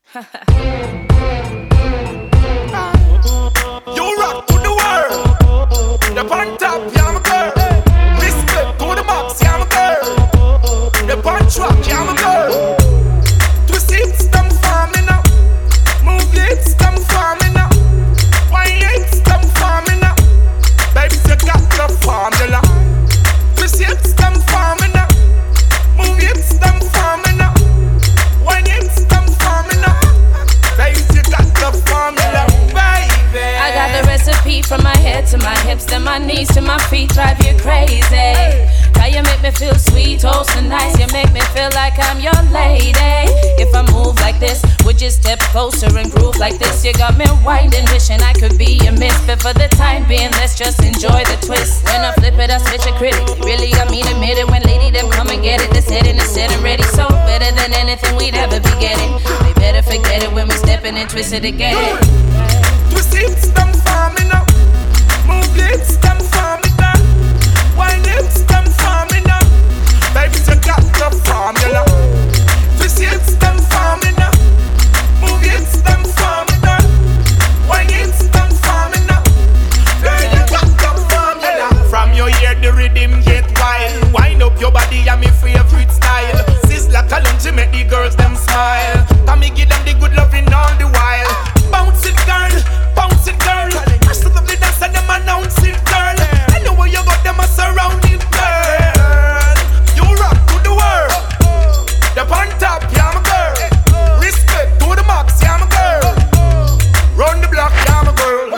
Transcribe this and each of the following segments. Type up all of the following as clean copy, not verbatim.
You rock to the world. The on top, yeah, I'm a girl. Respect to the max, yeah, I'm a girl. The punch rock, yeah, I'm a girl. Twist hips, them for me now. Move lips, them for me now. Wine lips, them for me now. Baby, you got the formula. Twist hips, them for me now. Move lips, them for me now. Wine lips, them for me now. Baby, you got the formula, baby. I got the recipe from my head to my hips, then my knees to my feet, drive you crazy. How you make me feel sweet, oh so nice. You make me feel like I'm your lady. If I move like this, would you step closer and groove like this? You got me winding, wishing I could be your miss. But for the time being, let's just enjoy the twist. When I flip it, I switch it critically. Really, I mean admit it. When lady them come and get it, the setting is set and ready. So better than anything we'd ever be getting. They better forget it when we stepping and twist it again. Twist hips, them for me now. Move lips, them for me now. Wine lips, them for me now. Baby, you got the formula. Twist hips, them for me now. Move lips, them for me now. Wine lips, them for me now. Girl, you got the formula. From your ear, the rhythm get wild. Wind up your body, and me favorite style. Sizzler talent, you make the girls them smile. Tommy give them the good loving all the while. Bounce it, girl. Bounce it, girl. Mash up the dance and them announce it, girl. I know where you got them a surround it, girl. You rock to the world. The on top, yeah, I'm a girl. Respect to the max, yeah, I'm a girl. Run the block, yeah, I'm a girl.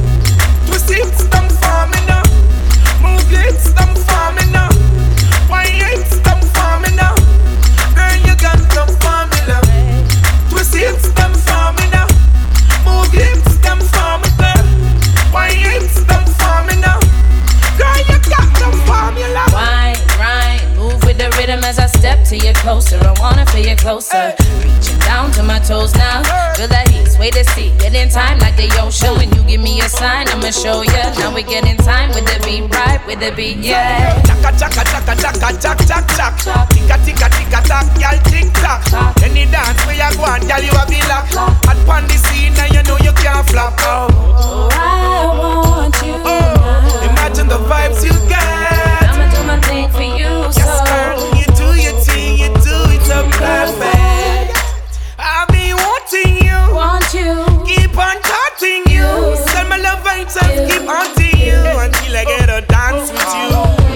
Twist hips, them for me now. Move lips, them for me now. Wine lips, them for me now. Girl, you got the formula. Twist hips, them for me now. Move lips, them for me now. Wine lips, them for me now. Girl, you got the formula. Wine, grind, move with the rhythm as I step to you closer. I wanna feel you closer. Reaching down to my toes now. Feel that heat, sway the seat. Get in time like the ocean. When you give me a sign, I'ma show ya. Now we get in time with the beat, right with the beat, yeah. Chaka chaka chaka chaka chaka chaka chaka. Tika tika tika tak, y'all tick tock. Any dance where you go on, y'all you have it lock. At pon the scene and you know you can't flop. Oh, I want you now. Imagine the vibes you get. I'ma do my thing for you, so yes, girl, you do your thing, you do it so perfect. I've been wanting you, want you, keep on touching you. Send my love vibes and keep haunting you until I get a dance with you.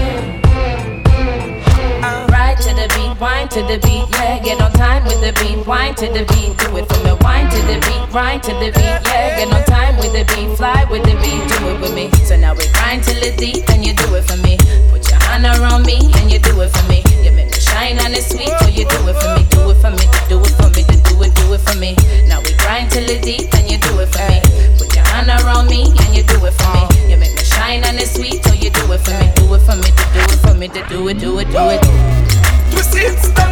Right to the beat, wine to the beat, yeah. Get on time with the beat, wine to the beat. Do it for me, wine to the beat, grind to the beat, yeah. Get on time with the beat, fly with the beat, do it with me. So now we grind till it's deep and you do it for me. Put your hand around me and you do it for me. You make me shine and it's sweet, so you do it for me, do it for me, do it for me, do it for me. Now we grind till it's deep and you do it for me. Put your hand around me and you do it for me. You make me shine and it's sweet, so you do it for me, do it for me, do it for me, do it, do it. Twist hips, them